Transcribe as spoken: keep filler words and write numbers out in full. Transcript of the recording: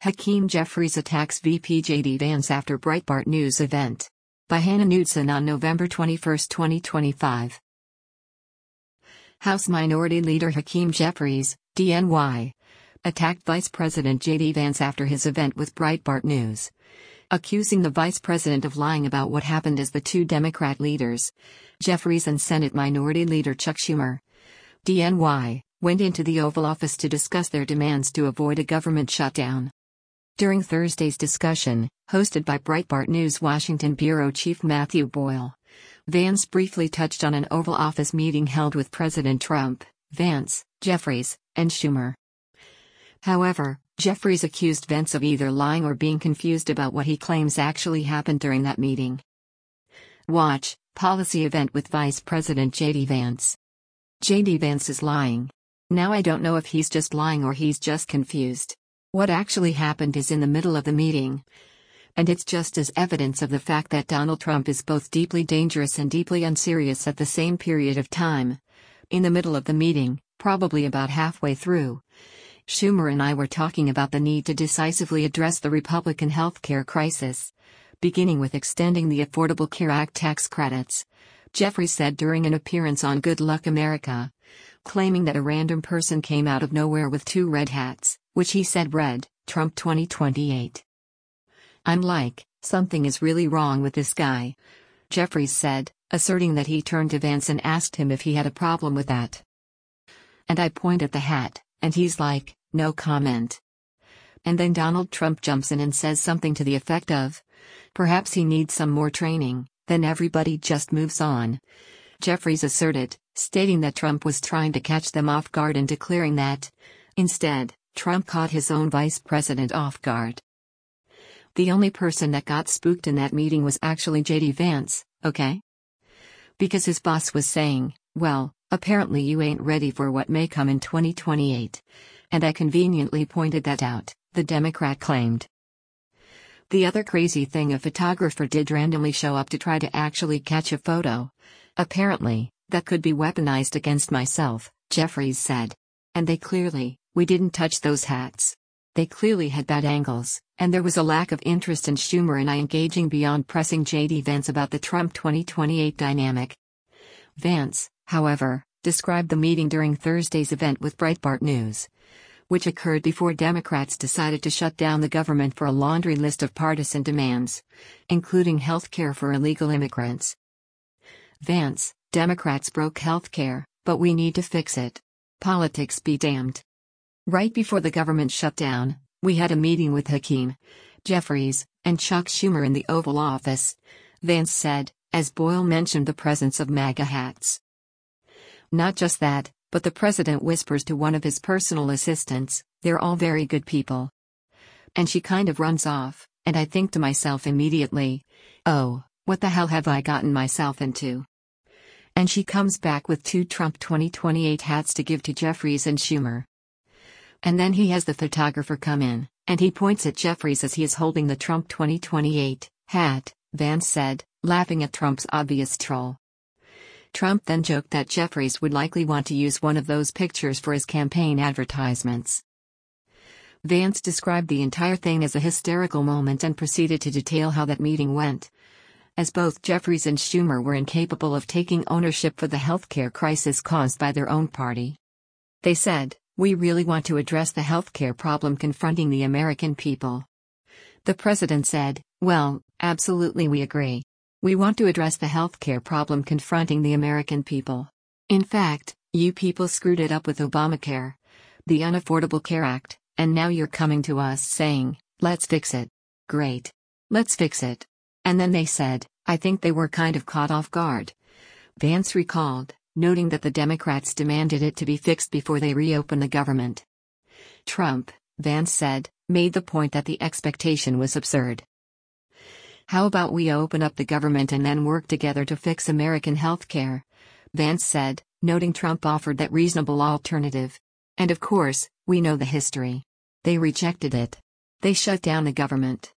Hakeem Jeffries attacks V P J D Vance after Breitbart News event. By Hannah Knudsen on November twenty-first, twenty twenty-five. House Minority Leader Hakeem Jeffries, D N Y, attacked Vice President J D Vance after his event with Breitbart News, accusing the vice president of lying about what happened as the two Democrat leaders, Jeffries and Senate Minority Leader Chuck Schumer, D N Y, went into the Oval Office to discuss their demands to avoid a government shutdown. During Thursday's discussion, hosted by Breitbart News Washington bureau chief Matthew Boyle, Vance briefly touched on an Oval Office meeting held with President Trump, Vance, Jeffries, and Schumer. However, Jeffries accused Vance of either lying or being confused about what he claims actually happened during that meeting. Watch, Policy Event with Vice President J D Vance. J D Vance is lying. Now I don't know if he's just lying or he's just confused. What actually happened is in the middle of the meeting. And it's just as evidence of the fact that Donald Trump is both deeply dangerous and deeply unserious at the same period of time. In the middle of the meeting, probably about halfway through, Schumer and I were talking about the need to decisively address the Republican healthcare crisis, beginning with extending the Affordable Care Act tax credits, Jeffries said during an appearance on Good Luck America, claiming that a random person came out of nowhere with two red hats, which he said read, Trump twenty twenty-eight. I'm like, something is really wrong with this guy, Jeffries said, asserting that he turned to Vance and asked him if he had a problem with that. And I point at the hat, and he's like, no comment. And then Donald Trump jumps in and says something to the effect of, perhaps he needs some more training, then everybody just moves on. Jeffries asserted, stating that Trump was trying to catch them off guard and declaring that, instead, Trump caught his own vice president off guard. The only person that got spooked in that meeting was actually J D Vance, okay? Because his boss was saying, well, apparently you ain't ready for what may come in twenty twenty-eight. And I conveniently pointed that out, the Democrat claimed. The other crazy thing, a photographer did randomly show up to try to actually catch a photo. Apparently, that could be weaponized against myself, Jeffries said. And they clearly, we didn't touch those hats. They clearly had bad angles, and there was a lack of interest in Schumer and I engaging beyond pressing J D Vance about the Trump twenty twenty-eight dynamic. Vance, however, described the meeting during Thursday's event with Breitbart News, which occurred before Democrats decided to shut down the government for a laundry list of partisan demands, including health care for illegal immigrants. Vance, Democrats broke health care, but we need to fix it. Politics be damned. Right before the government shut down, we had a meeting with Hakeem Jeffries and Chuck Schumer in the Oval Office, Vance said, as Boyle mentioned the presence of MAGA hats. Not just that, but the president whispers to one of his personal assistants, they're all very good people. And she kind of runs off, and I think to myself immediately, oh, what the hell have I gotten myself into? And she comes back with two Trump twenty twenty-eight hats to give to Jeffries and Schumer. And then he has the photographer come in, and he points at Jeffries as he is holding the Trump twenty twenty-eight hat, Vance said, laughing at Trump's obvious troll. Trump then joked that Jeffries would likely want to use one of those pictures for his campaign advertisements. Vance described the entire thing as a hysterical moment and proceeded to detail how that meeting went, as both Jeffries and Schumer were incapable of taking ownership for the healthcare crisis caused by their own party. They said, we really want to address the healthcare problem confronting the American people. The president said, well, absolutely we agree. We want to address the healthcare problem confronting the American people. In fact, you people screwed it up with Obamacare, the Unaffordable Care Act, and now you're coming to us saying, let's fix it. Great. Let's fix it. And then they said, I think they were kind of caught off guard. Vance recalled, noting that the Democrats demanded it to be fixed before they reopen the government. Trump, Vance said, made the point that the expectation was absurd. How about we open up the government and then work together to fix American health care? Vance said, noting Trump offered that reasonable alternative. And of course, we know the history. They rejected it. They shut down the government.